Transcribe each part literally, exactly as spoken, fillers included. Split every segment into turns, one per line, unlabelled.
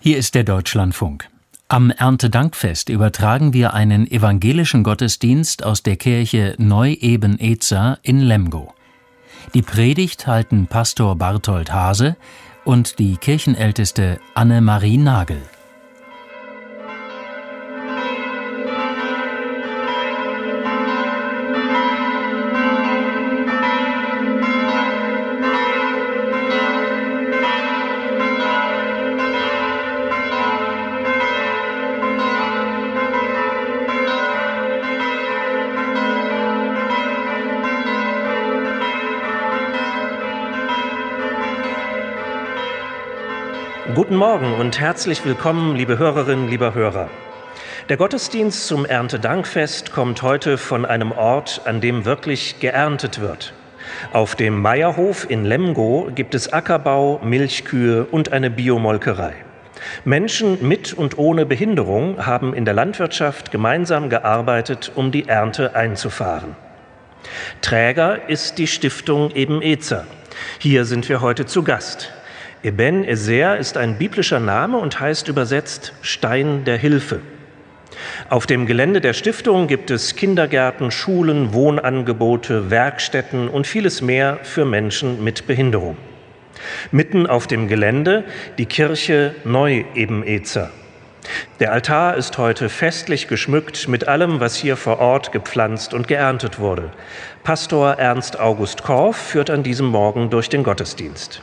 Hier ist der Deutschlandfunk. Am Erntedankfest übertragen wir einen evangelischen Gottesdienst aus der Kirche Neu-Eben-Ezer in Lemgo. Die Predigt halten Pastor Barthold Haase und die Kirchenälteste Annemarie Nagel.
Guten Morgen und herzlich willkommen, liebe Hörerinnen, lieber Hörer. Der Gottesdienst zum Erntedankfest kommt heute von einem Ort, an dem wirklich geerntet wird. Auf dem Meierhof in Lemgo gibt es Ackerbau, Milchkühe und eine Biomolkerei. Menschen mit und ohne Behinderung haben in der Landwirtschaft gemeinsam gearbeitet, um die Ernte einzufahren. Träger ist die Stiftung Eben-Ezer. Hier sind wir heute zu Gast. Eben-Ezer ist ein biblischer Name und heißt übersetzt Stein der Hilfe. Auf dem Gelände der Stiftung gibt es Kindergärten, Schulen, Wohnangebote, Werkstätten und vieles mehr für Menschen mit Behinderung. Mitten auf dem Gelände die Kirche Neu-Eben-Ezer. Der Altar ist heute festlich geschmückt mit allem, was hier vor Ort gepflanzt und geerntet wurde. Pastor Ernst August Korff führt an diesem Morgen durch den Gottesdienst.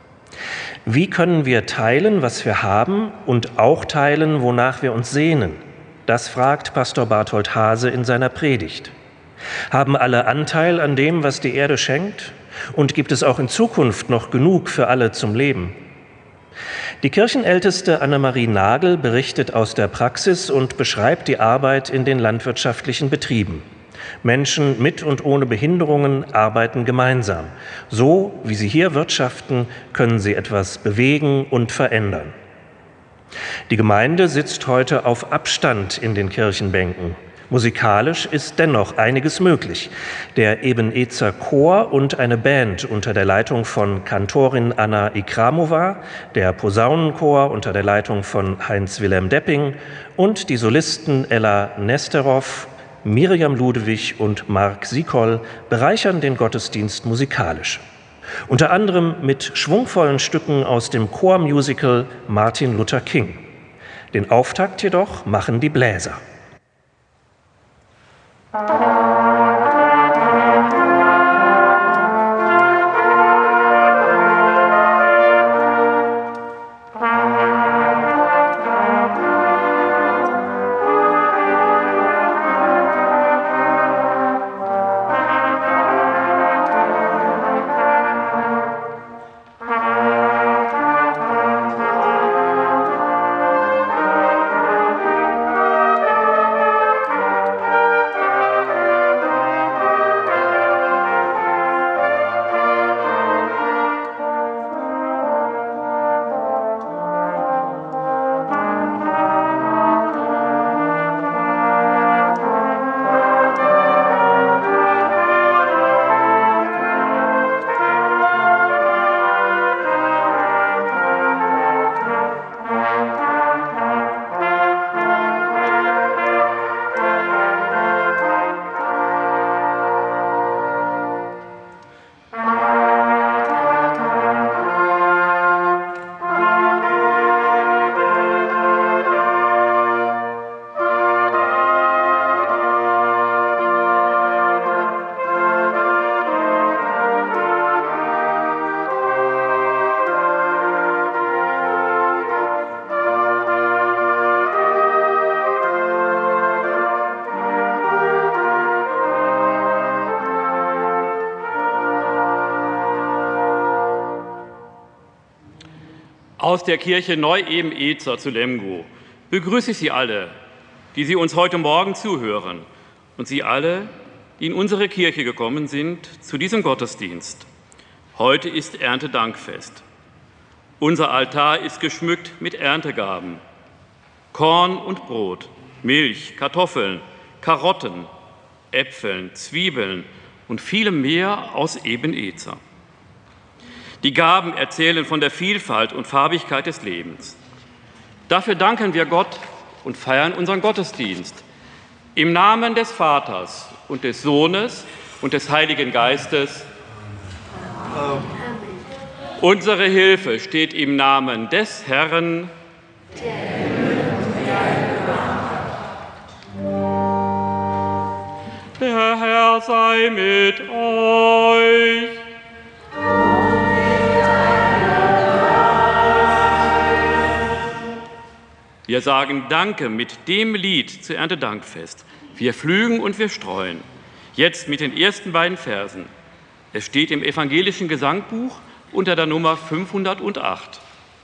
Wie können wir teilen, was wir haben, und auch teilen, wonach wir uns sehnen? Das fragt Pastor Barthold Haase in seiner Predigt. Haben alle Anteil an dem, was die Erde schenkt? Und gibt es auch in Zukunft noch genug für alle zum Leben? Die Kirchenälteste Annemarie Nagel berichtet aus der Praxis und beschreibt die Arbeit in den landwirtschaftlichen Betrieben. Menschen mit und ohne Behinderungen arbeiten gemeinsam. So wie sie hier wirtschaften, können sie etwas bewegen und verändern. Die Gemeinde sitzt heute auf Abstand in den Kirchenbänken. Musikalisch ist dennoch einiges möglich. Der Eben-Ezer Chor und eine Band unter der Leitung von Kantorin Anna Ikramova, der Posaunenchor unter der Leitung von Heinz-Wilhelm Depping und die Solisten Ella Nesterov, Miriam Ludewig und Marc Sikol bereichern den Gottesdienst musikalisch. Unter anderem mit schwungvollen Stücken aus dem Chormusical Martin Luther King. Den Auftakt jedoch machen die Bläser.
Aus der Kirche Neu-Eben-Ezer zu Lemgo begrüße ich Sie alle, die Sie uns heute Morgen zuhören, und Sie alle, die in unsere Kirche gekommen sind, zu diesem Gottesdienst. Heute ist Erntedankfest. Unser Altar ist geschmückt mit Erntegaben, Korn und Brot, Milch, Kartoffeln, Karotten, Äpfeln, Zwiebeln und vielem mehr aus Eben-Ezer. Die Gaben erzählen von der Vielfalt und Farbigkeit des Lebens. Dafür danken wir Gott und feiern unseren Gottesdienst. Im Namen des Vaters und des Sohnes und des Heiligen Geistes. Amen. Unsere Hilfe steht im Namen des Herrn. Der Herr sei mit euch. Wir sagen Danke mit dem Lied zu Erntedankfest. Wir pflügen und wir streuen. Jetzt mit den ersten beiden Versen. Es steht im evangelischen Gesangbuch unter der Nummer fünfhundertacht.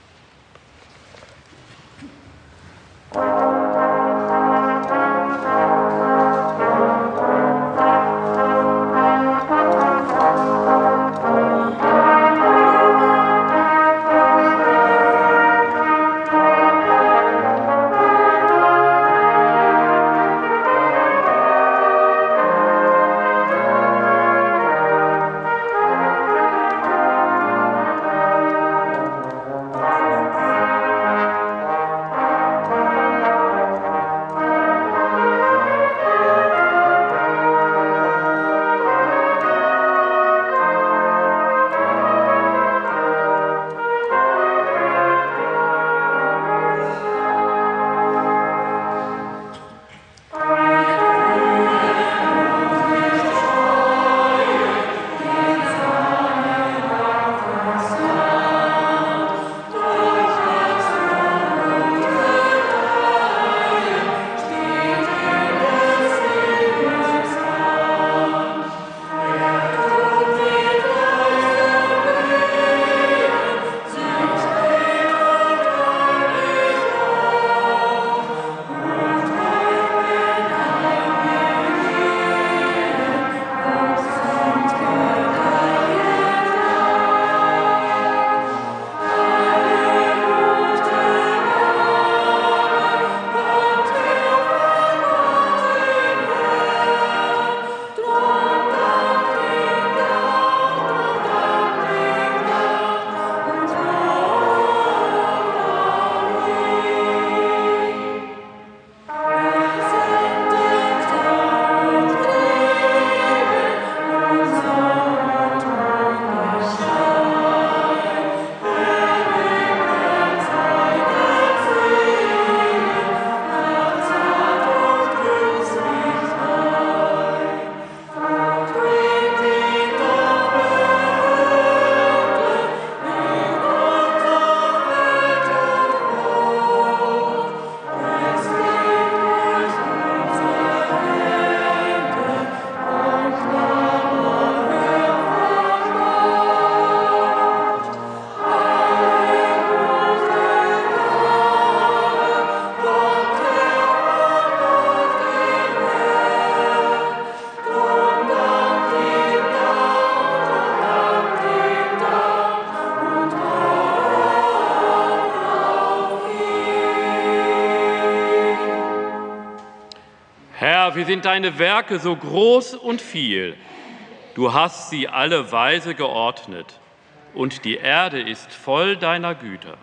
Herr, wie sind deine Werke so groß und viel. Du hast sie alle weise geordnet, und die Erde ist voll deiner Güter.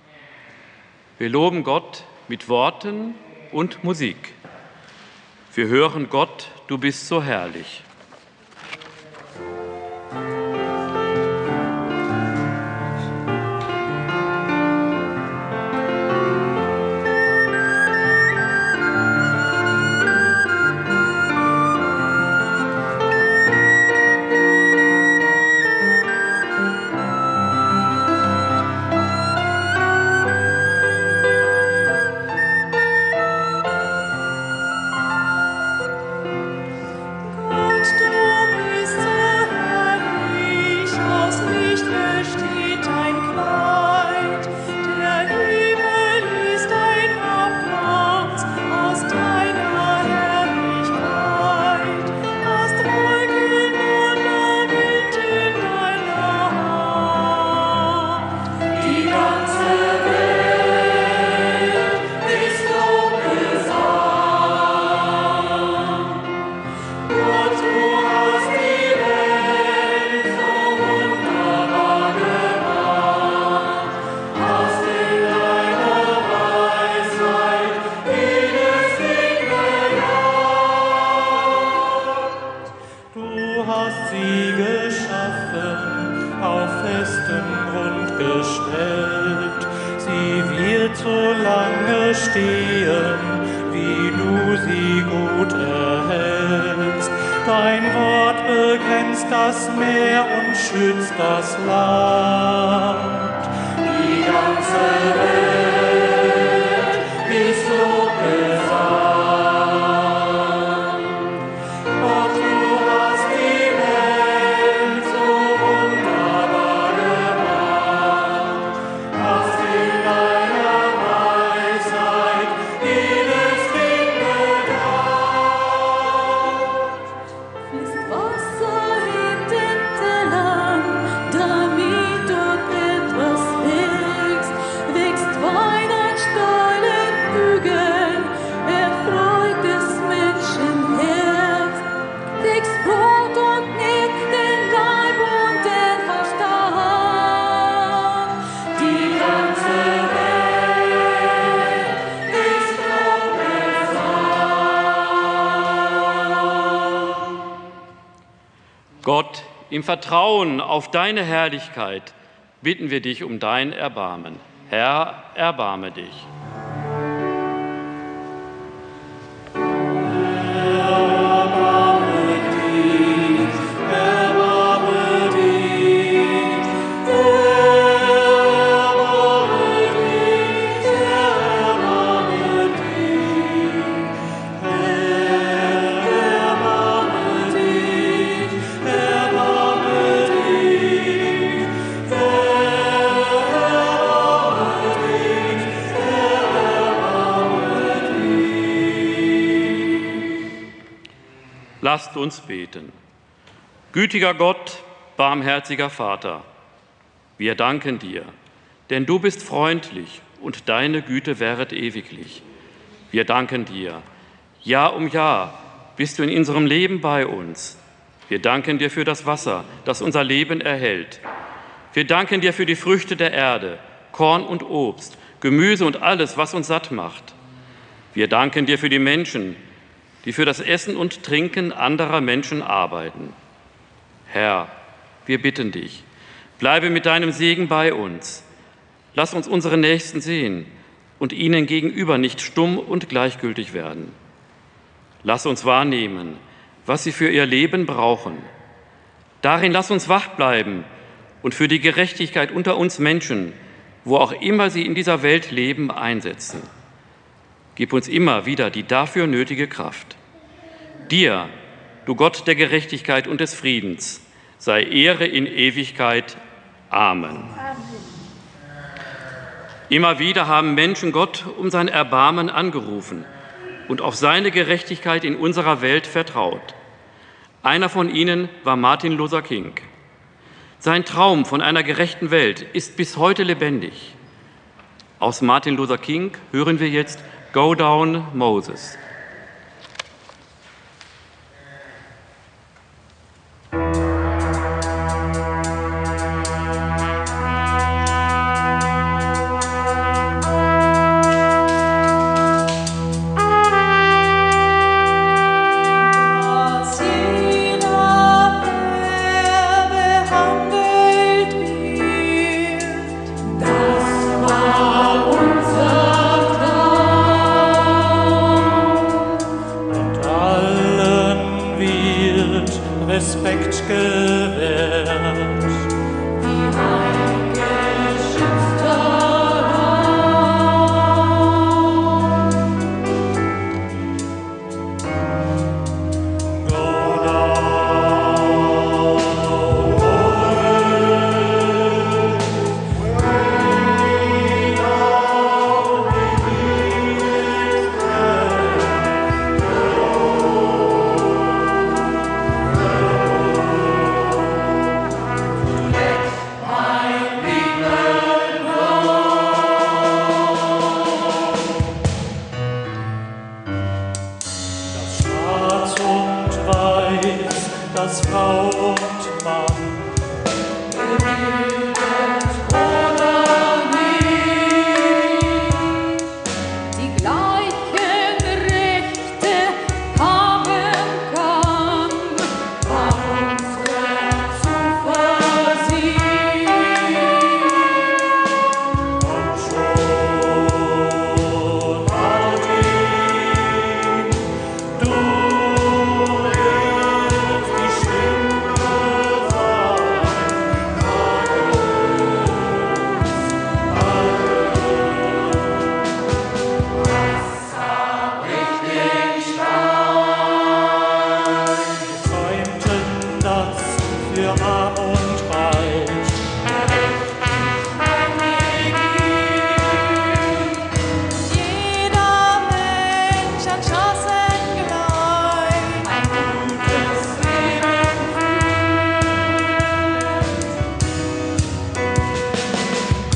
Wir loben Gott mit Worten und Musik. Wir hören Gott, du bist so herrlich.
Gott gestellt. Sie wird so lange stehen, wie du sie gut erhältst. Dein Wort begrenzt das Meer und schützt das Land. Die ganze Welt ist Lobgesang. Gott, du hast die Welt so wunderbar gemacht, hast in deiner Weisheit jedes Ding bedacht.
Fließt Wasser in den Tellern, damit dort etwas wächst, wächst Wein an steilen Hügeln, erfreut des Menschen Herz, wächst Brot und nährt den Leib und den Verstand. Die ganze Welt ist Lobgesang.
Gott, im Vertrauen auf deine Herrlichkeit bitten wir dich um dein Erbarmen. Herr, erbarme dich. Lasst uns beten. Gütiger Gott, barmherziger Vater, wir danken dir, denn du bist freundlich und deine Güte währet ewiglich. Wir danken dir. Jahr um Jahr bist du in unserem Leben bei uns. Wir danken dir für das Wasser, das unser Leben erhält. Wir danken dir für die Früchte der Erde, Korn und Obst, Gemüse und alles, was uns satt macht. Wir danken dir für die Menschen, die für das Essen und Trinken anderer Menschen arbeiten. Herr, wir bitten dich, bleibe mit deinem Segen bei uns. Lass uns unsere Nächsten sehen und ihnen gegenüber nicht stumm und gleichgültig werden. Lass uns wahrnehmen, was sie für ihr Leben brauchen. Darin lass uns wach bleiben und für die Gerechtigkeit unter uns Menschen, wo auch immer sie in dieser Welt leben, einsetzen. Gib uns immer wieder die dafür nötige Kraft. Dir, du Gott der Gerechtigkeit und des Friedens, sei Ehre in Ewigkeit. Amen. Immer wieder haben Menschen Gott um sein Erbarmen angerufen und auf seine Gerechtigkeit in unserer Welt vertraut. Einer von ihnen war Martin Luther King. Sein Traum von einer gerechten Welt ist bis heute lebendig. Aus Martin Luther King hören wir jetzt Go Down, Moses.
Das war unser Traum.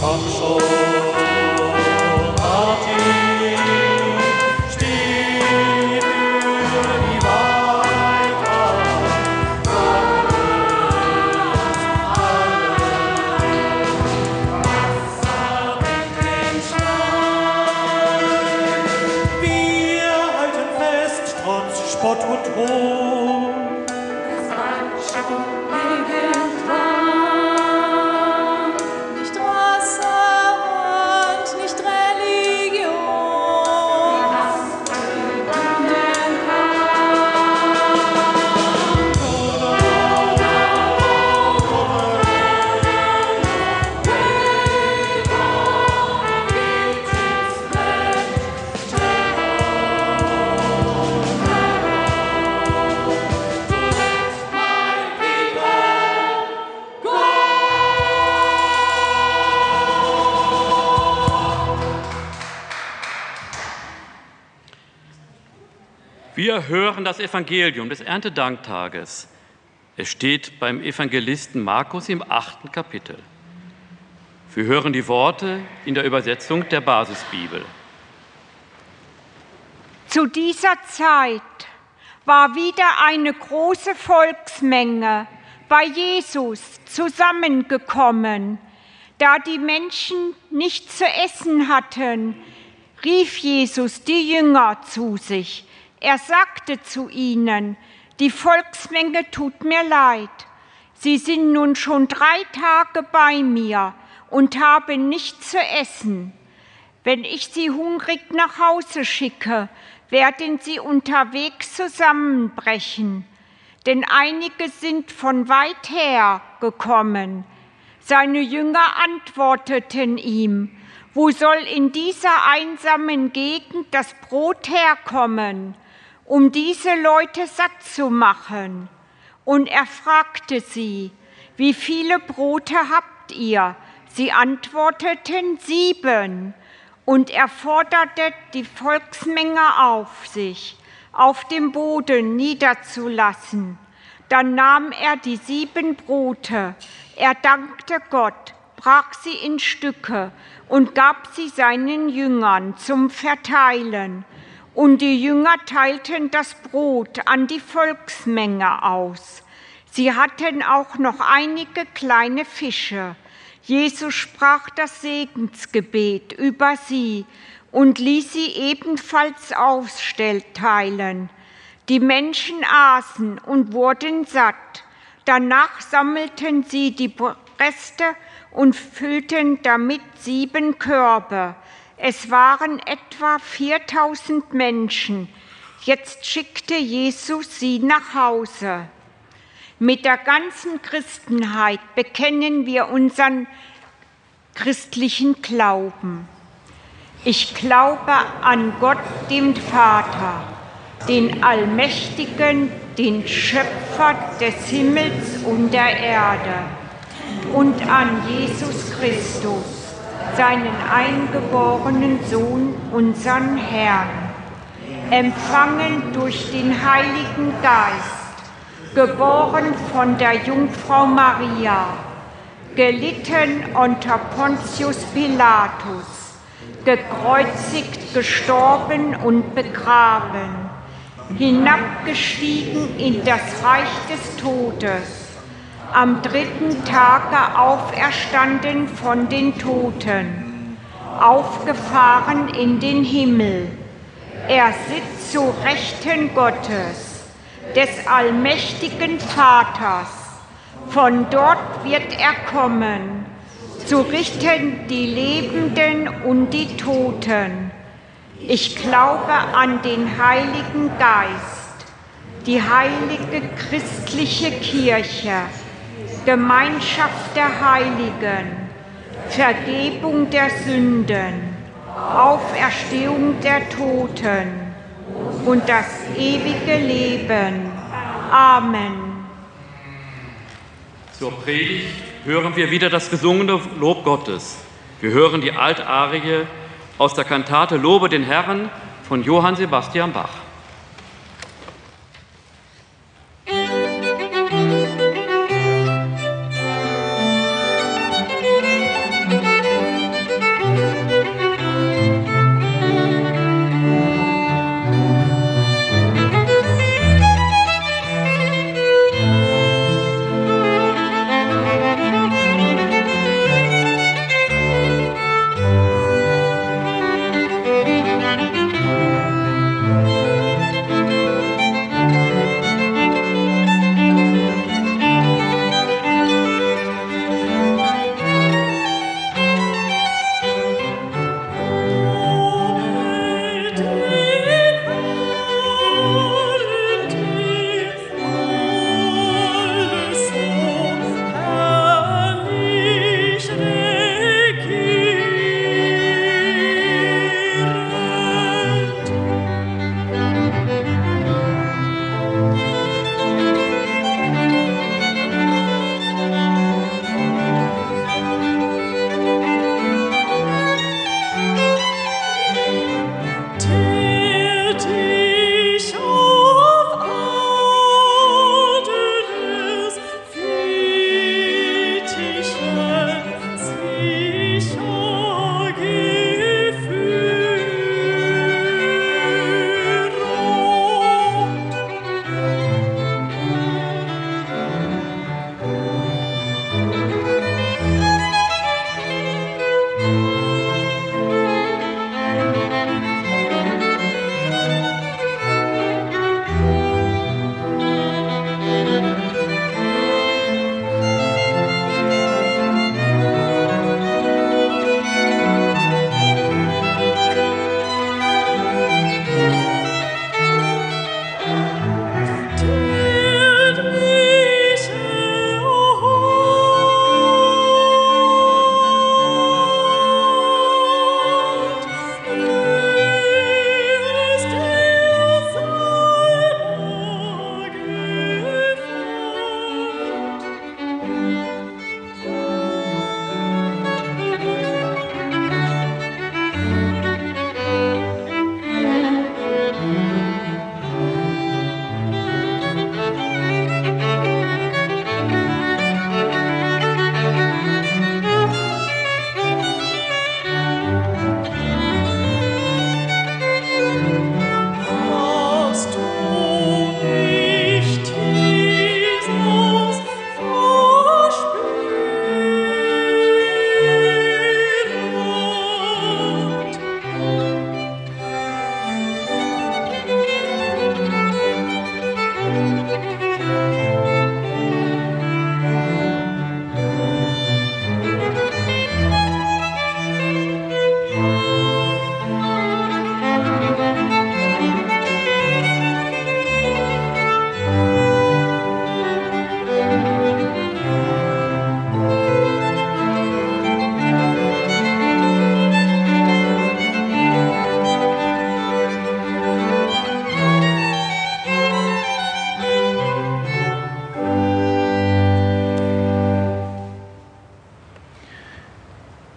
Spott und Hohn.
Es war schon irgendwann nicht Wasser und nicht Religion.
Wir hören das Evangelium des Erntedanktages. Es steht beim Evangelisten Markus im achten Kapitel. Wir hören die Worte in der Übersetzung der Basisbibel.
Zu dieser Zeit war wieder eine große Volksmenge bei Jesus zusammengekommen. Da die Menschen nichts zu essen hatten, rief Jesus die Jünger zu sich. Er sagte zu ihnen: Die Volksmenge tut mir leid. Sie sind nun schon drei Tage bei mir und haben nichts zu essen. Wenn ich sie hungrig nach Hause schicke, werden sie unterwegs zusammenbrechen, denn einige sind von weit her gekommen. Seine Jünger antworteten ihm: Wo soll in dieser einsamen Gegend das Brot herkommen, um diese Leute satt zu machen? Und er fragte sie: Wie viele Brote habt ihr? Sie antworteten: Sieben. Und er forderte die Volksmenge auf, sich auf dem Boden niederzulassen. Dann nahm er die sieben Brote, er dankte Gott, brach sie in Stücke und gab sie seinen Jüngern zum Verteilen. Und die Jünger teilten das Brot an die Volksmenge aus. Sie hatten auch noch einige kleine Fische. Jesus sprach das Segensgebet über sie und ließ sie ebenfalls austeilen. Die Menschen aßen und wurden satt. Danach sammelten sie die Reste und füllten damit sieben Körbe. Es waren etwa viertausend Menschen. Jetzt schickte Jesus sie nach Hause. Mit der ganzen Christenheit bekennen wir unseren christlichen Glauben. Ich glaube an Gott, den Vater, den Allmächtigen, den Schöpfer des Himmels und der Erde, und an Jesus Christus, seinen eingeborenen Sohn, unseren Herrn, empfangen durch den Heiligen Geist, geboren von der Jungfrau Maria, gelitten unter Pontius Pilatus, gekreuzigt, gestorben und begraben, hinabgestiegen in das Reich des Todes, am dritten Tage auferstanden von den Toten, aufgefahren in den Himmel. Er sitzt zu Rechten Gottes, des allmächtigen Vaters. Von dort wird er kommen, zu richten die Lebenden und die Toten. Ich glaube an den Heiligen Geist, die heilige christliche Kirche, Gemeinschaft der Heiligen, Vergebung der Sünden, Auferstehung der Toten und das ewige Leben. Amen.
Zur Predigt hören wir wieder das gesungene Lob Gottes. Wir hören die Altarie aus der Kantate Lobe den Herrn von Johann Sebastian Bach.
Musik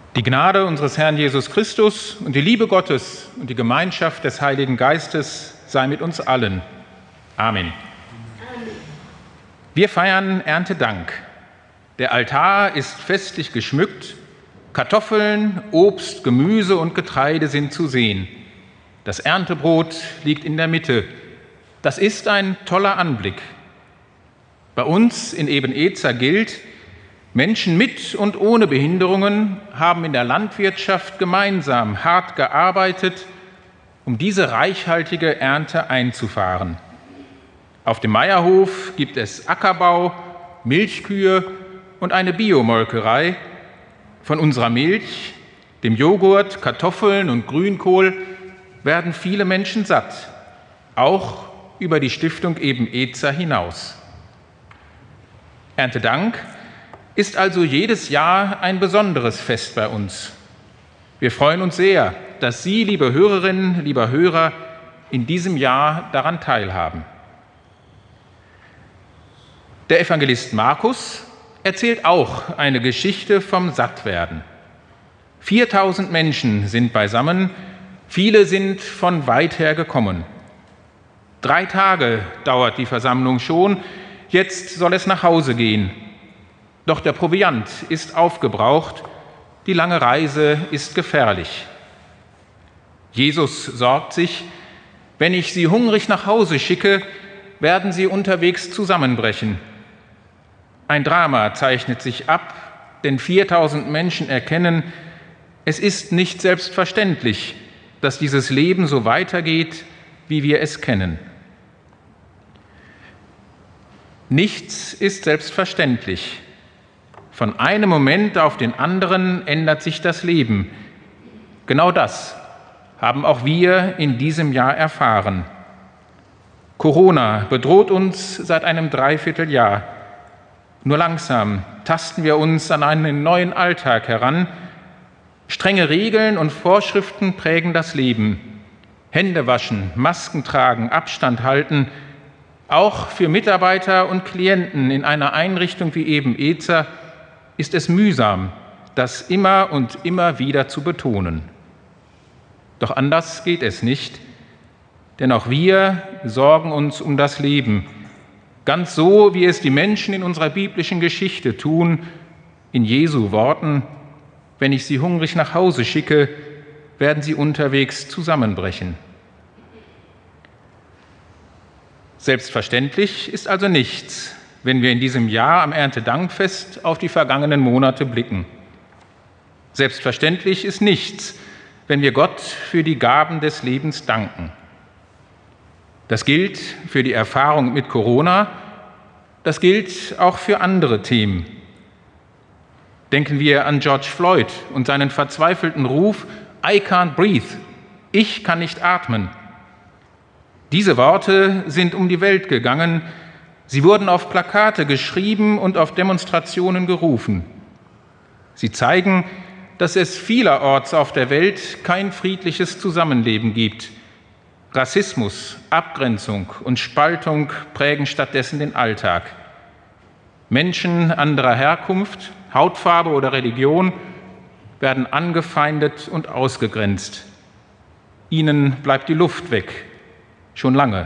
Die Gnade unseres Herrn Jesus Christus und die Liebe Gottes und die Gemeinschaft des Heiligen Geistes sei mit uns allen. Amen. Wir feiern Erntedank. Der Altar ist festlich geschmückt. Kartoffeln, Obst, Gemüse und Getreide sind zu sehen. Das Erntebrot liegt in der Mitte. Das ist ein toller Anblick. Bei uns in Eben-Ezer gilt, Menschen mit und ohne Behinderungen haben in der Landwirtschaft gemeinsam hart gearbeitet, um diese reichhaltige Ernte einzufahren. Auf dem Meierhof gibt es Ackerbau, Milchkühe und eine Biomolkerei. Von unserer Milch, dem Joghurt, Kartoffeln und Grünkohl werden viele Menschen satt, auch über die Stiftung Eben-Ezer hinaus. Erntedank ist also jedes Jahr ein besonderes Fest bei uns. Wir freuen uns sehr, dass Sie, liebe Hörerinnen, lieber Hörer, in diesem Jahr daran teilhaben. Der Evangelist Markus erzählt auch eine Geschichte vom Sattwerden. viertausend Menschen sind beisammen, viele sind von weit her gekommen. Drei Tage dauert die Versammlung schon, jetzt soll es nach Hause gehen. Doch der Proviant ist aufgebraucht, die lange Reise ist gefährlich. Jesus sorgt sich, wenn ich sie hungrig nach Hause schicke, werden sie unterwegs zusammenbrechen. Ein Drama zeichnet sich ab, denn viertausend Menschen erkennen, es ist nicht selbstverständlich, dass dieses Leben so weitergeht, wie wir es kennen. Nichts ist selbstverständlich. Von einem Moment auf den anderen ändert sich das Leben. Genau das haben auch wir in diesem Jahr erfahren. Corona bedroht uns seit einem Dreivierteljahr. Nur langsam tasten wir uns an einen neuen Alltag heran. Strenge Regeln und Vorschriften prägen das Leben. Hände waschen, Masken tragen, Abstand halten. Auch für Mitarbeiter und Klienten in einer Einrichtung wie Eben-Ezer ist es mühsam, das immer und immer wieder zu betonen. Doch anders geht es nicht, denn auch wir sorgen uns um das Leben, ganz so, wie es die Menschen in unserer biblischen Geschichte tun, in Jesu Worten: Wenn ich sie hungrig nach Hause schicke, werden sie unterwegs zusammenbrechen. Selbstverständlich ist also nichts, wenn wir in diesem Jahr am Erntedankfest auf die vergangenen Monate blicken. Selbstverständlich ist nichts, wenn wir Gott für die Gaben des Lebens danken. Das gilt für die Erfahrung mit Corona, das gilt auch für andere Themen. Denken wir an George Floyd und seinen verzweifelten Ruf: I can't breathe, ich kann nicht atmen. Diese Worte sind um die Welt gegangen. Sie wurden auf Plakate geschrieben und auf Demonstrationen gerufen. Sie zeigen, dass es vielerorts auf der Welt kein friedliches Zusammenleben gibt. Rassismus, Abgrenzung und Spaltung prägen stattdessen den Alltag. Menschen anderer Herkunft, Hautfarbe oder Religion werden angefeindet und ausgegrenzt. Ihnen bleibt die Luft weg, schon lange.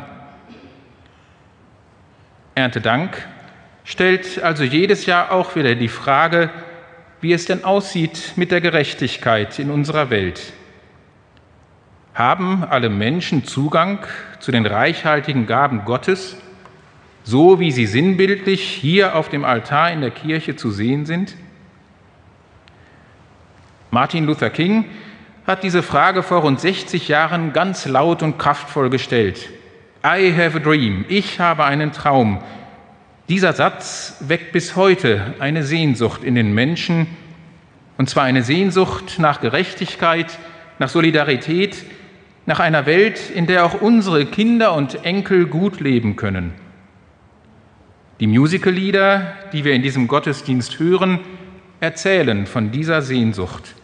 Erntedank stellt also jedes Jahr auch wieder die Frage, wie es denn aussieht mit der Gerechtigkeit in unserer Welt. Haben alle Menschen Zugang zu den reichhaltigen Gaben Gottes, so wie sie sinnbildlich hier auf dem Altar in der Kirche zu sehen sind? Martin Luther King hat diese Frage vor rund sechzig Jahren ganz laut und kraftvoll gestellt. I have a dream, ich habe einen Traum. Dieser Satz weckt bis heute eine Sehnsucht in den Menschen, und zwar eine Sehnsucht nach Gerechtigkeit, nach Solidarität, nach einer Welt, in der auch unsere Kinder und Enkel gut leben können. Die Musical-Lieder, die wir in diesem Gottesdienst hören, erzählen von dieser Sehnsucht.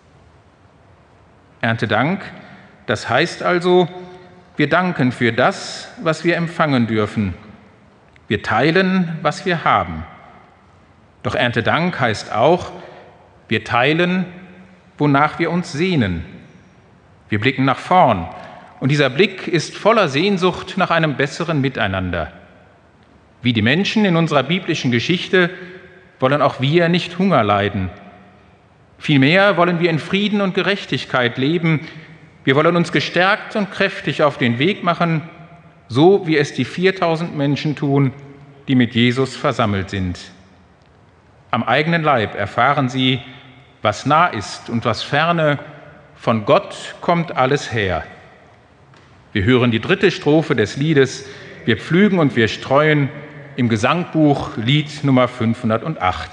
Erntedank, das heißt also, wir danken für das, was wir empfangen dürfen. Wir teilen, was wir haben. Doch Erntedank heißt auch, wir teilen, wonach wir uns sehnen. Wir blicken nach vorn, und dieser Blick ist voller Sehnsucht nach einem besseren Miteinander. Wie die Menschen in unserer biblischen Geschichte wollen auch wir nicht Hunger leiden. Vielmehr wollen wir in Frieden und Gerechtigkeit leben. Wir wollen uns gestärkt und kräftig auf den Weg machen, so wie es die viertausend Menschen tun, die mit Jesus versammelt sind. Am eigenen Leib erfahren sie, was nah ist und was ferne, von Gott kommt alles her. Wir hören die dritte Strophe des Liedes Wir pflügen und wir streuen im Gesangbuch Lied Nummer fünfhundertacht.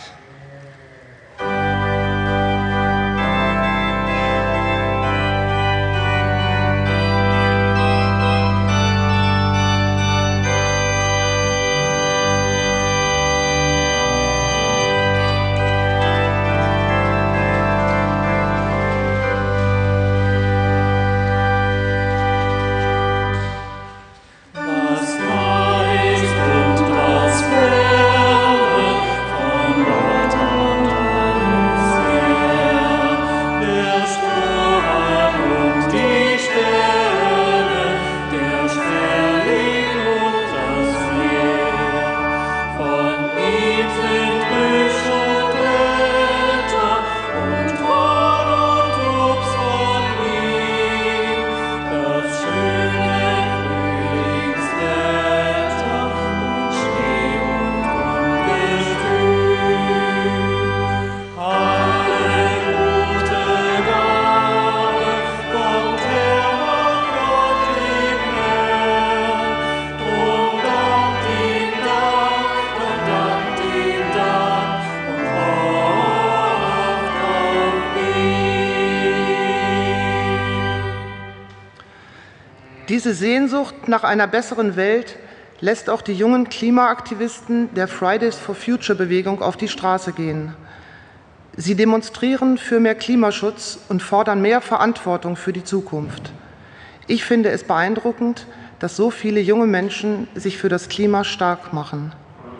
Diese Sehnsucht nach einer besseren Welt lässt auch die jungen Klimaaktivisten der Fridays for Future Bewegung auf die Straße gehen. Sie demonstrieren für mehr Klimaschutz und fordern mehr Verantwortung für die Zukunft. Ich finde es beeindruckend, dass so viele junge Menschen sich für das Klima stark machen.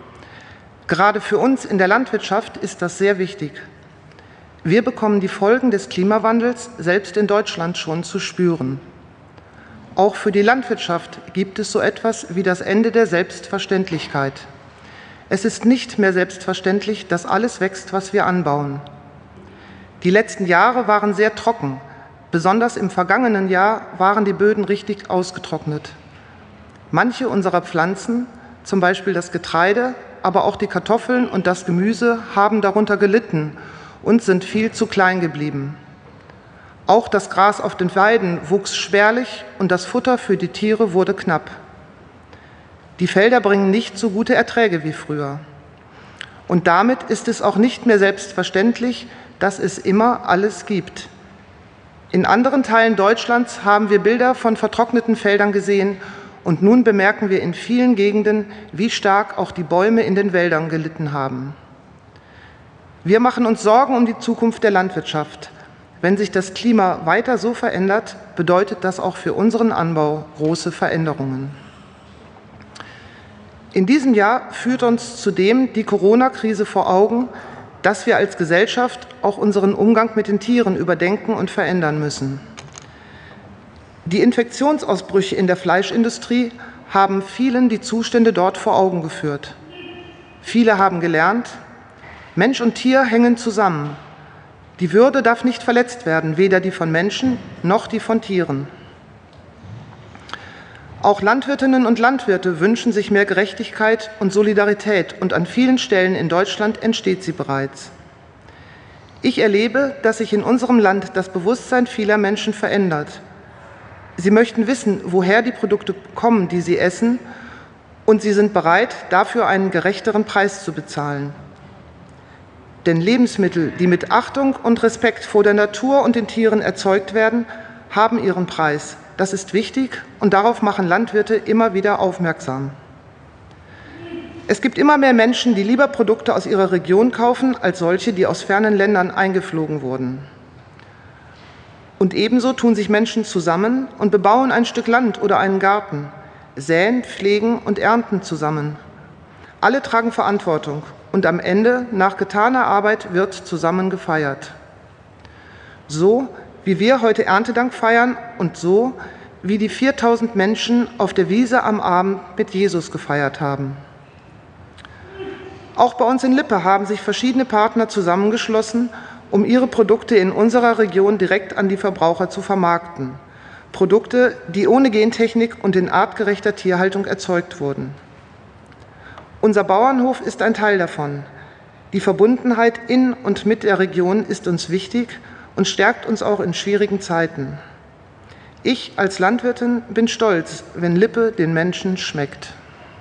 Gerade für uns in der Landwirtschaft ist das sehr wichtig. Wir bekommen die Folgen des Klimawandels selbst in Deutschland schon zu spüren. Auch für die Landwirtschaft gibt es so etwas wie das Ende der Selbstverständlichkeit. Es ist nicht mehr selbstverständlich, dass alles wächst, was wir anbauen. Die letzten Jahre waren sehr trocken. Besonders im vergangenen Jahr waren die Böden richtig ausgetrocknet. Manche unserer Pflanzen, zum Beispiel das Getreide, aber auch die Kartoffeln und das Gemüse, haben darunter gelitten und sind viel zu klein geblieben. Auch das Gras auf den Weiden wuchs spärlich und das Futter für die Tiere wurde knapp. Die Felder bringen nicht so gute Erträge wie früher. Und damit ist es auch nicht mehr selbstverständlich, dass es immer alles gibt. In anderen Teilen Deutschlands haben wir Bilder von vertrockneten Feldern gesehen und nun bemerken wir in vielen Gegenden, wie stark auch die Bäume in den Wäldern gelitten haben. Wir machen uns Sorgen um die Zukunft der Landwirtschaft. Wenn sich das Klima weiter so verändert, bedeutet das auch für unseren Anbau große Veränderungen. In diesem Jahr führt uns zudem die Corona-Krise vor Augen, dass wir als Gesellschaft auch unseren Umgang mit den Tieren überdenken und verändern müssen. Die Infektionsausbrüche in der Fleischindustrie haben vielen die Zustände dort vor Augen geführt. Viele haben gelernt, Mensch und Tier hängen zusammen. Die Würde darf nicht verletzt werden, weder die von Menschen noch die von Tieren. Auch Landwirtinnen und Landwirte wünschen sich mehr Gerechtigkeit und Solidarität, und an vielen Stellen in Deutschland entsteht sie bereits. Ich erlebe, dass sich in unserem Land das Bewusstsein vieler Menschen verändert. Sie möchten wissen, woher die Produkte kommen, die sie essen, und sie sind bereit, dafür einen gerechteren Preis zu bezahlen. Denn Lebensmittel, die mit Achtung und Respekt vor der Natur und den Tieren erzeugt werden, haben ihren Preis. Das ist wichtig und darauf machen Landwirte immer wieder aufmerksam. Es gibt immer mehr Menschen, die lieber Produkte aus ihrer Region kaufen, als solche, die aus fernen Ländern eingeflogen wurden. Und ebenso tun sich Menschen zusammen und bebauen ein Stück Land oder einen Garten, säen, pflegen und ernten zusammen. Alle tragen Verantwortung und am Ende, nach getaner Arbeit, wird zusammen gefeiert. So wie wir heute Erntedank feiern und so wie die viertausend Menschen auf der Wiese am Abend mit Jesus gefeiert haben. Auch bei uns in Lippe haben sich verschiedene Partner zusammengeschlossen, um ihre Produkte in unserer Region direkt an die Verbraucher zu vermarkten. Produkte, die ohne Gentechnik und in artgerechter Tierhaltung erzeugt wurden. Unser Bauernhof ist ein Teil davon. Die Verbundenheit in und mit der Region ist uns wichtig und stärkt uns auch in schwierigen Zeiten. Ich als Landwirtin bin stolz, wenn Lippe den Menschen schmeckt.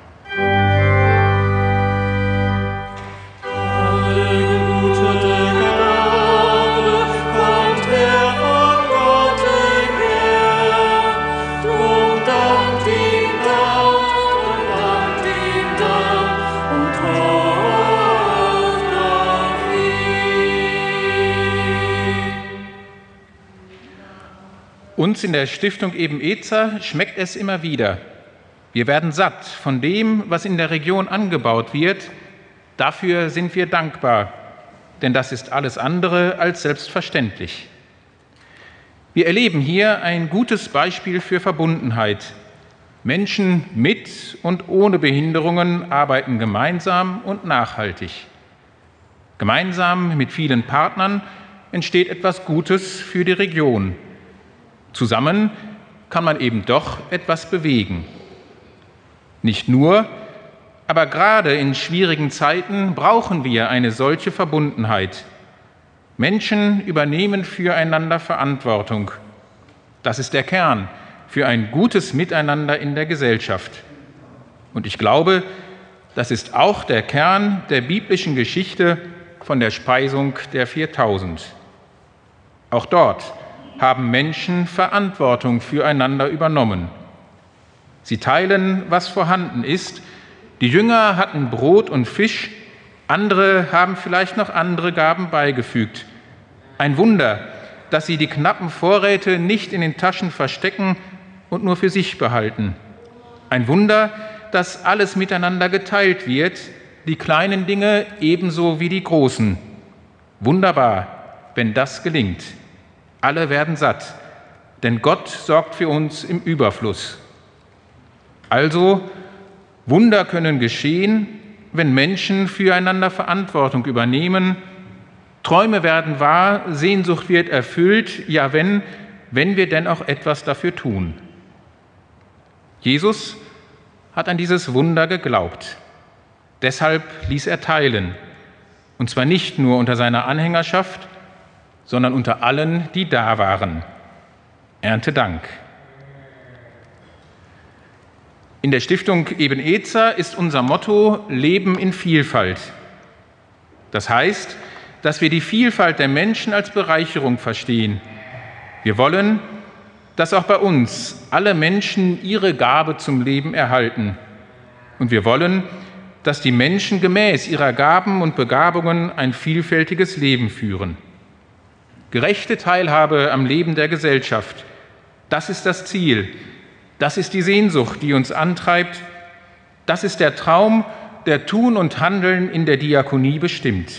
Uns in der Stiftung Eben-Ezer schmeckt es immer wieder. Wir werden satt von dem, was in der Region angebaut wird. Dafür sind wir dankbar, denn das ist alles andere als selbstverständlich. Wir erleben hier ein gutes Beispiel für Verbundenheit. Menschen mit und ohne Behinderungen arbeiten gemeinsam und nachhaltig. Gemeinsam mit vielen Partnern entsteht etwas Gutes für die Region. Zusammen kann man eben doch etwas bewegen. Nicht nur, aber gerade in schwierigen Zeiten brauchen wir eine solche Verbundenheit. Menschen übernehmen füreinander Verantwortung. Das ist der Kern für ein gutes Miteinander in der Gesellschaft. Und ich glaube, das ist auch der Kern der biblischen Geschichte von der Speisung der viertausend. Auch dort haben Menschen Verantwortung füreinander übernommen. Sie teilen, was vorhanden ist. Die Jünger hatten Brot und Fisch, andere haben vielleicht noch andere Gaben beigefügt. Ein Wunder, dass sie die knappen Vorräte nicht in den Taschen verstecken und nur für sich behalten. Ein Wunder, dass alles miteinander geteilt wird, die kleinen Dinge ebenso wie die großen. Wunderbar, wenn das gelingt. Alle werden satt, denn Gott sorgt für uns im Überfluss. Also, Wunder können geschehen, wenn Menschen füreinander Verantwortung übernehmen. Träume werden wahr, Sehnsucht wird erfüllt, ja wenn, wenn wir denn auch etwas dafür tun. Jesus hat an dieses Wunder geglaubt. Deshalb ließ er teilen, und zwar nicht nur unter seiner Anhängerschaft, sondern unter allen, die da waren. Erntedank. In der Stiftung Eben-Ezer ist unser Motto Leben in Vielfalt. Das heißt, dass wir die Vielfalt der Menschen als Bereicherung verstehen. Wir wollen, dass auch bei uns alle Menschen ihre Gabe zum Leben erhalten. Und wir wollen, dass die Menschen gemäß ihrer Gaben und Begabungen ein vielfältiges Leben führen. Gerechte Teilhabe am Leben der Gesellschaft, das ist das Ziel, das ist die Sehnsucht, die uns antreibt, das ist der Traum, der Tun und Handeln in der Diakonie bestimmt.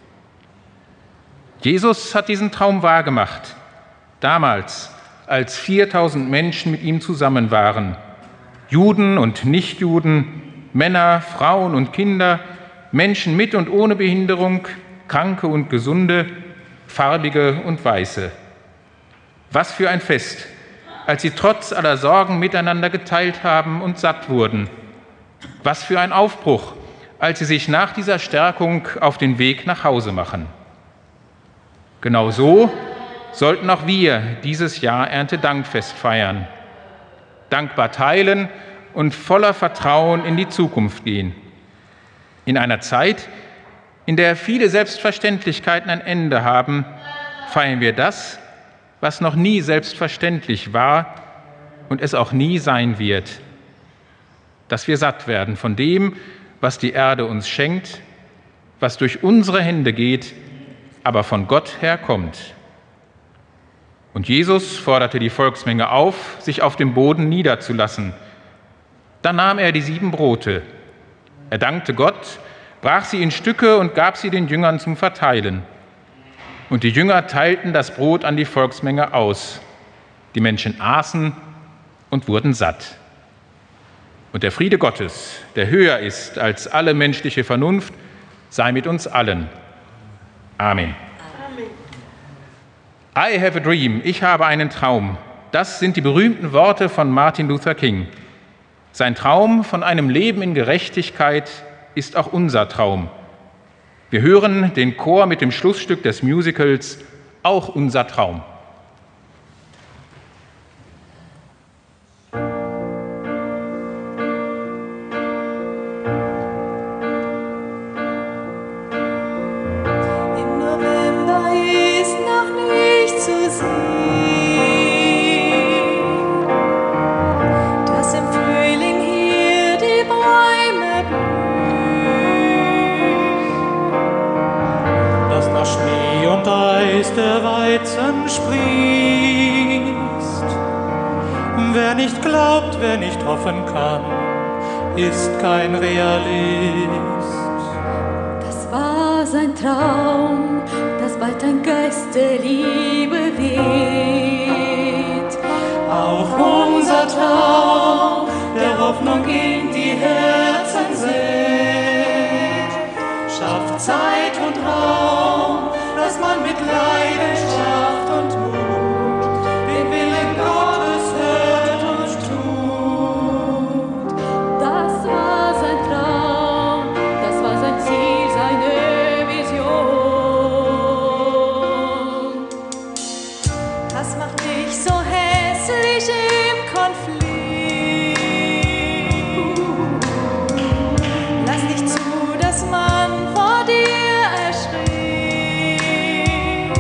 Jesus hat diesen Traum wahrgemacht, damals, als viertausend Menschen mit ihm zusammen waren, Juden und Nichtjuden, Männer, Frauen und Kinder, Menschen mit und ohne Behinderung, Kranke und Gesunde, Farbige und Weiße. Was für ein Fest, als sie trotz aller Sorgen miteinander geteilt haben und satt wurden. Was für ein Aufbruch, als sie sich nach dieser Stärkung auf den Weg nach Hause machen. Genau so sollten auch wir dieses Jahr Erntedankfest feiern. Dankbar teilen und voller Vertrauen in die Zukunft gehen. In einer Zeit, in der viele Selbstverständlichkeiten ein Ende haben, feiern wir das, was noch nie selbstverständlich war und es auch nie sein wird. Dass wir satt werden von dem, was die Erde uns schenkt, was durch unsere Hände geht, aber von Gott herkommt. Und Jesus forderte die Volksmenge auf, sich auf dem Boden niederzulassen. Dann nahm er die sieben Brote. Er dankte Gott, brach sie in Stücke und gab sie den Jüngern zum Verteilen. Und die Jünger teilten das Brot an die Volksmenge aus. Die Menschen aßen und wurden satt. Und der Friede Gottes, der höher ist als alle menschliche Vernunft, sei mit uns allen. Amen. I have a dream, ich habe einen Traum. Das sind die berühmten Worte von Martin Luther King. Sein Traum von einem Leben in Gerechtigkeit ist auch unser Traum. Wir hören den Chor mit dem Schlussstück des Musicals Auch unser Traum.
Im November ist noch nicht zu sehen, dass im Frühling hier die Bäume blühen,
dass nach Schnee und Eis der Weizen sprießt. Wer nicht glaubt, wer nicht hoffen kann, ist kein Realist.
das war sein Traum, dass bald ein Geist der Liebe weht.
Auch unser Traum, der Hoffnung in die Herzen sät, schafft Zeit und Raum, dass man mit Leidenschaft und Mut den Willen Gottes hört und tut.
Das war sein Traum, das war sein Ziel, seine Vision. Das macht dich so hässlich im Konflikt. Lass nicht zu, dass man vor dir erschrickt.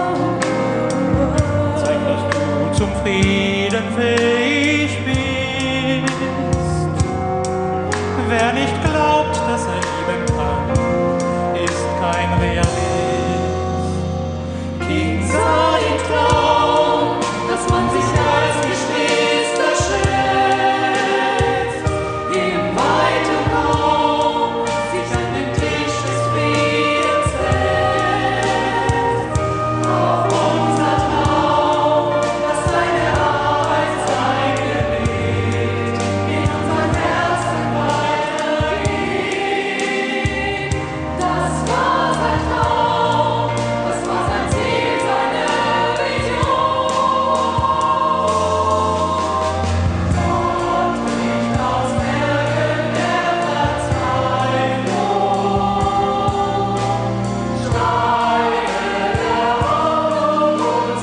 Zeig, dass du zum Frieden fähig bist. Wer nicht glaubt, dass er lieben kann, ist kein Realist. King sah den Traum, dass man sich als Geschwister schätzt, im weiten Raum sich an den Tisch des Friedens setzt. Auch unser Traum, dass seine Arbeit sein Gebet in unseren Herzen weitergeht. Das war sein Traum, das war sein Ziel, seine Vision. Gott nicht aus Bergen der Verzweiflung, Steine der Hoffnung uns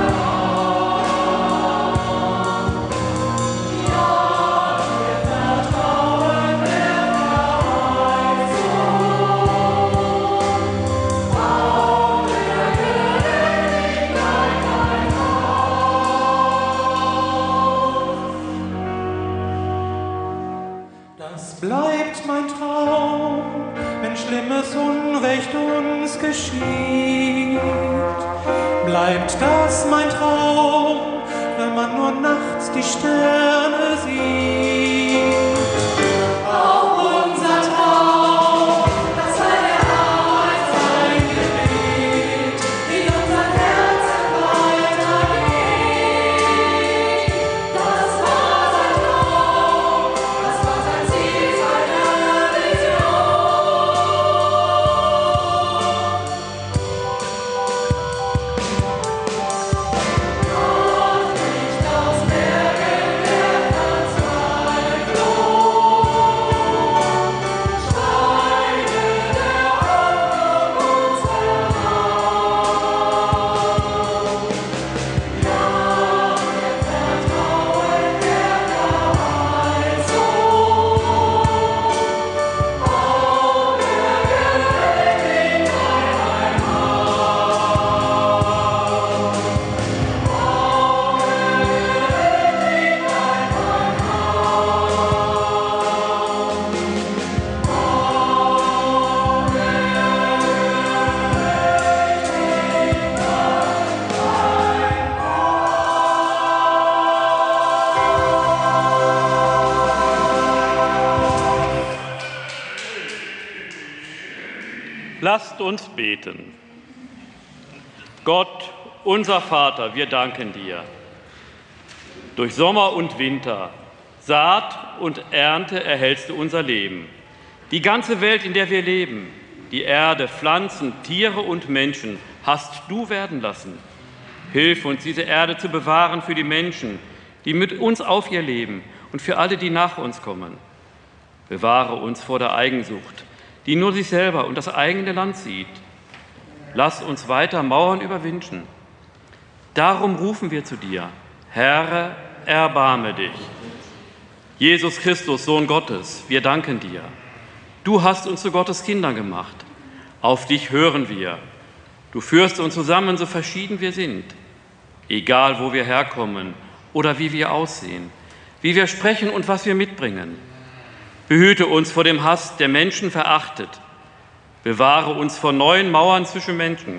heran. Ja, wir vertrauen der Verheißung, bauen der Gerechtigkeit ein Haus. Das bleibt mein Traum, wenn schlimmes Unrecht uns geschieht. Bleibt das mein Traum, wenn man nur nachts die Sterne sieht. Auch unser Traum, dass seine Arbeit sein Gebet in unseren Herzen weitergeht. Das war sein Traum, das war sein Ziel, seine Vision. Gott nicht aus Bergen der Verzweiflung, Steine der Hoffnung uns heran. Ja, wir vertrauen der Verheißung, bauen der Gerechtigkeit ein Haus.
Lasst uns beten. Gott, unser Vater, wir danken dir. Durch Sommer und Winter, Saat und Ernte erhältst du unser Leben. Die ganze Welt, in der wir leben, die Erde, Pflanzen, Tiere und Menschen hast du werden lassen. Hilf uns, diese Erde zu bewahren für die Menschen, die mit uns auf ihr leben und für alle, die nach uns kommen. Bewahre uns vor der Eigensucht, die nur sich selber und das eigene Land sieht. Lass uns weiter Mauern überwinden. Darum rufen wir zu dir, Herr, erbarme dich. Jesus Christus, Sohn Gottes, wir danken dir. Du hast uns zu Gottes Kindern gemacht. Auf dich hören wir. Du führst uns zusammen, so verschieden wir sind. Egal, wo wir herkommen oder wie wir aussehen, wie wir sprechen und was wir mitbringen. Behüte uns vor dem Hass, der Menschen verachtet. Bewahre uns vor neuen Mauern zwischen Menschen.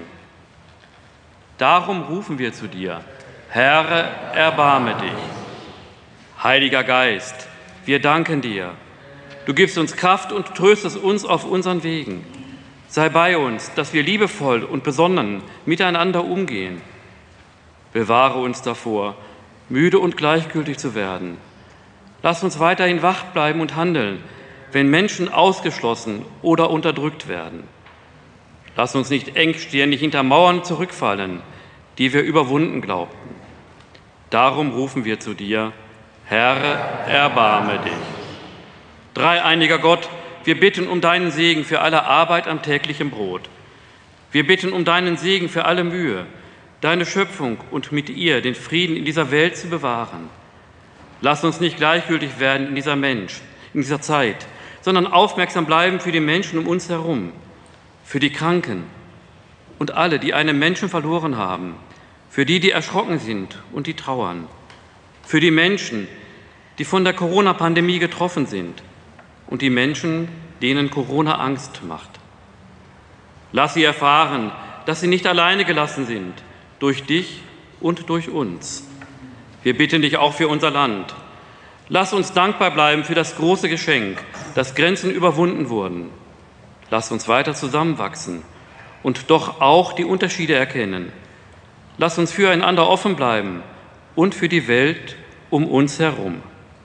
Darum rufen wir zu dir, Herr, erbarme dich. Heiliger Geist, wir danken dir. Du gibst uns Kraft und tröstest uns auf unseren Wegen. Sei bei uns, dass wir liebevoll und besonnen miteinander umgehen. Bewahre uns davor, müde und gleichgültig zu werden. Lass uns weiterhin wach bleiben und handeln, wenn Menschen ausgeschlossen oder unterdrückt werden. Lass uns nicht engstirnig hinter Mauern zurückfallen, die wir überwunden glaubten. Darum rufen wir zu dir, Herr, erbarme dich. Dreieiniger Gott, wir bitten um deinen Segen für alle Arbeit am täglichen Brot. Wir bitten um deinen Segen für alle Mühe, deine Schöpfung und mit ihr den Frieden in dieser Welt zu bewahren. Lass uns nicht gleichgültig werden in dieser Mensch, in dieser Zeit, sondern aufmerksam bleiben für die Menschen um uns herum, für die Kranken und alle, die einen Menschen verloren haben, für die, die erschrocken sind und die trauern, für die Menschen, die von der Corona-Pandemie getroffen sind und die Menschen, denen Corona Angst macht. Lass sie erfahren, dass sie nicht alleine gelassen sind, durch dich und durch uns. Wir bitten dich auch für unser Land. Lass uns dankbar bleiben für das große Geschenk, dass Grenzen überwunden wurden. Lass uns weiter zusammenwachsen und doch auch die Unterschiede erkennen. Lass uns füreinander offen bleiben und für die Welt um uns herum.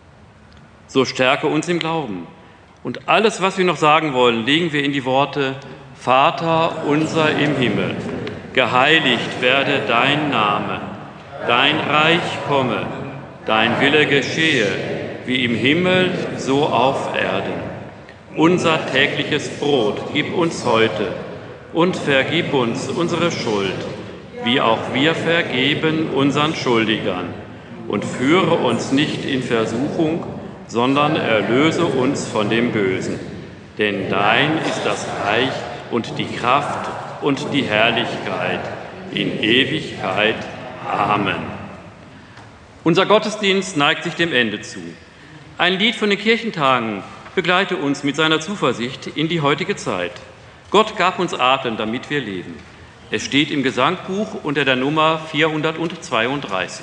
So stärke uns im Glauben. Und alles, was wir noch sagen wollen, legen wir in die Worte: Vater unser im Himmel, geheiligt werde dein Name, dein Reich komme, dein Wille geschehe, wie im Himmel, so auf Erden. Unser tägliches Brot gib uns heute und vergib uns unsere Schuld, wie auch wir vergeben unseren Schuldigern. Und führe uns nicht in Versuchung, sondern erlöse uns von dem Bösen. Denn dein ist das Reich und die Kraft und die Herrlichkeit in Ewigkeit. Amen. Unser Gottesdienst neigt sich dem Ende zu. Ein Lied von den Kirchentagen begleite uns mit seiner Zuversicht in die heutige Zeit. Gott gab uns Atem, damit wir leben. Es steht im Gesangbuch unter der Nummer vierhundertzweiunddreißig.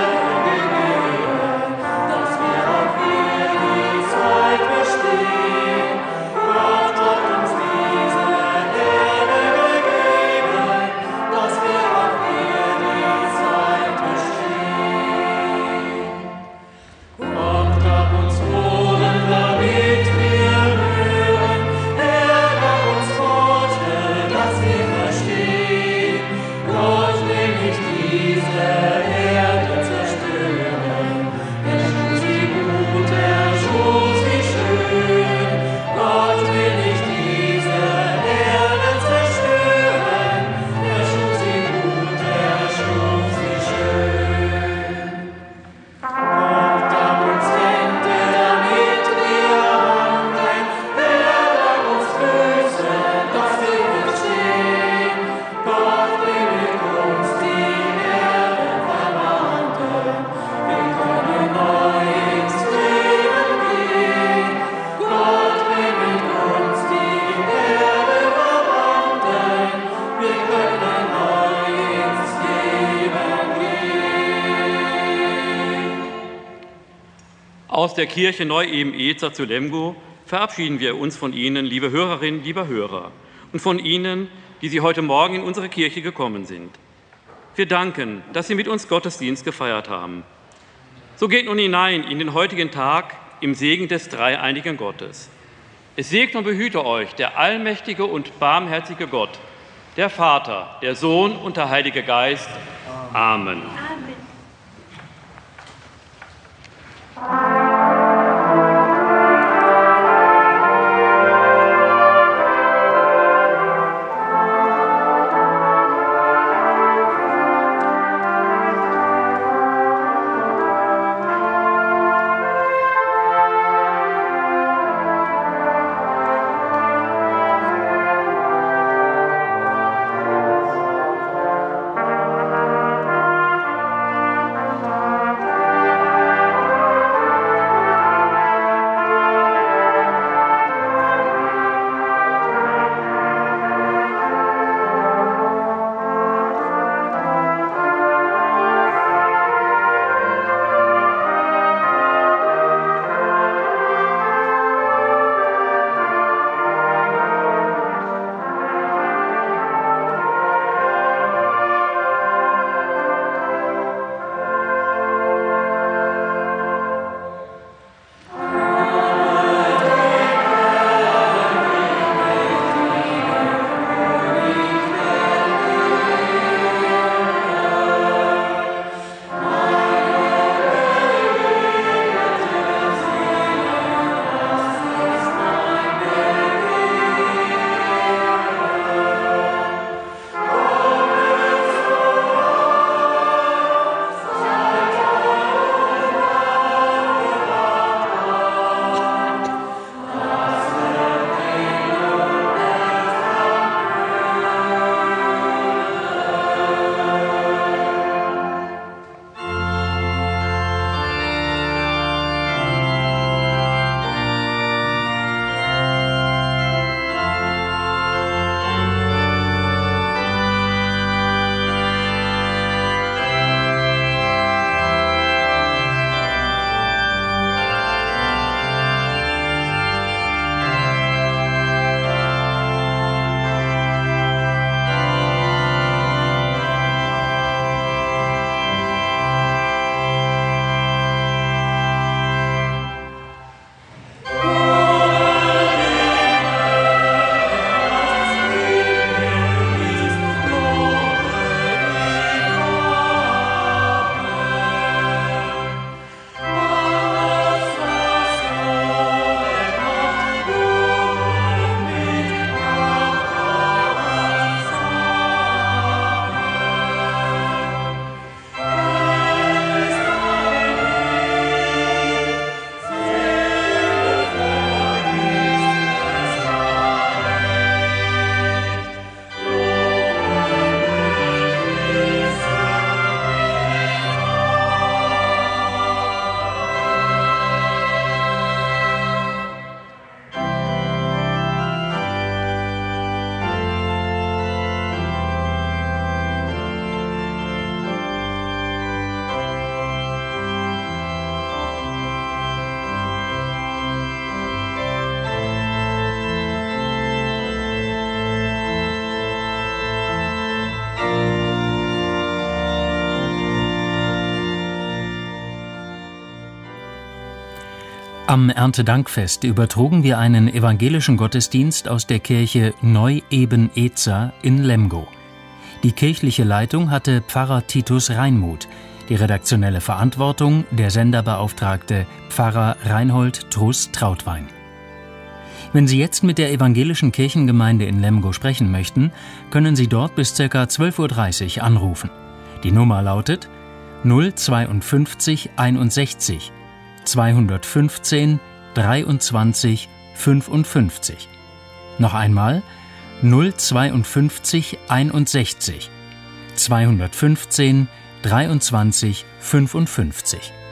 Dass wir auf ewig Zeit bestehen.
Aus der Kirche Neu-Eben-Ezer zu Lemgo verabschieden wir uns von Ihnen, liebe Hörerinnen, lieber Hörer, und von Ihnen, die Sie heute Morgen in unsere Kirche gekommen sind. Wir danken, dass Sie mit uns Gottesdienst gefeiert haben. So geht nun hinein in den heutigen Tag im Segen des dreieinigen Gottes. Es segne und behüte euch der allmächtige und barmherzige Gott, der Vater, der Sohn und der Heilige Geist. Amen. Amen.
Am Erntedankfest übertrugen wir einen evangelischen Gottesdienst aus der Kirche Neu-Eben-Ezer in Lemgo. Die kirchliche Leitung hatte Pfarrer Titus Reinmuth, die redaktionelle Verantwortung der Senderbeauftragte Pfarrer Reinhold Truss-Trautwein. Wenn Sie jetzt mit der evangelischen Kirchengemeinde in Lemgo sprechen möchten, können Sie dort bis ca. zwölf Uhr dreißig anrufen. Die Nummer lautet null zweiundfünfzig einundsechzig zweihundertfünfzehn dreiundzwanzig fünfundfünfzig. Noch einmal null zweiundfünfzig einundsechzig zweihundertfünfzehn dreiundzwanzig fünfundfünfzig.